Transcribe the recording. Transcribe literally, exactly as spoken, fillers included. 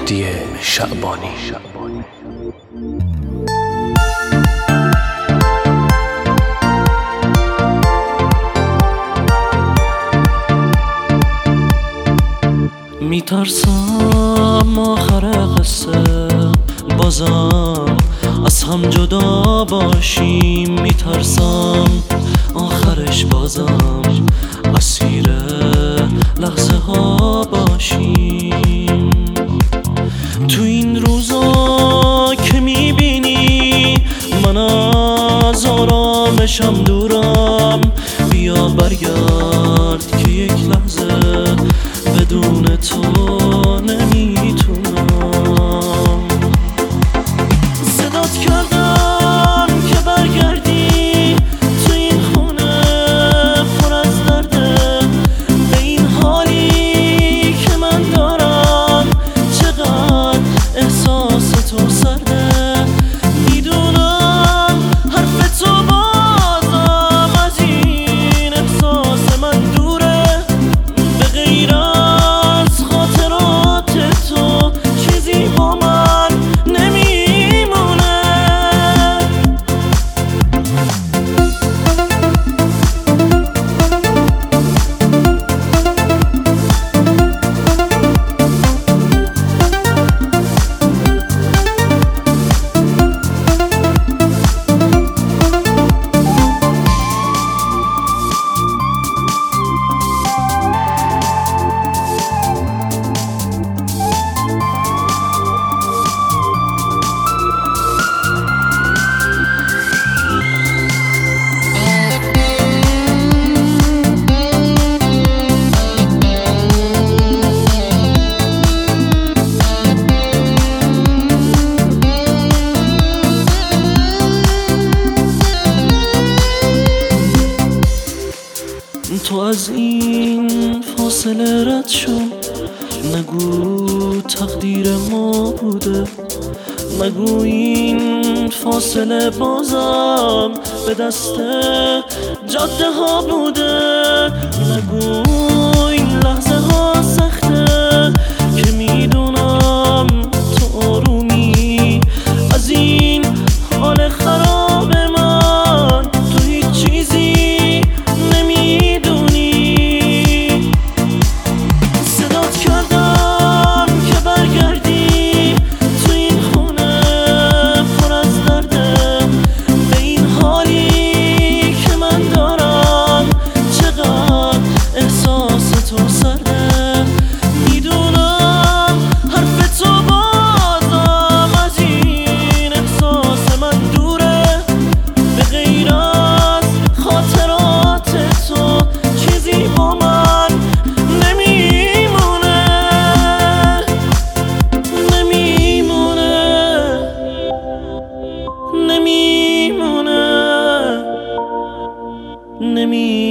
مهدی شعبانی. میترسم آخر قصه بازم از هم جدا باشیم، میترسم آخرش بازم اسیر لحظه ها باشیم. تو این روزا که میبینی من از آرامشم دورم، بیا برگرد که یک لحظه بدون تو نمیتونم. صدات کردم که برگردی تو این خونه پر از درده، به این حالی که من دارم چقدر احساس تو سرده. میدونم حرف تو بازم از این احساس من دوره، به غیر تو از این فاصله رد شو، نگو تقدیر ما بوده، نگو این فاصله بازم به دست جاده ها بوده، نگو این لحظه ها سخته که میدونم تو آرومی از این حال خراب من تو هیچ چیزی نمیمونه.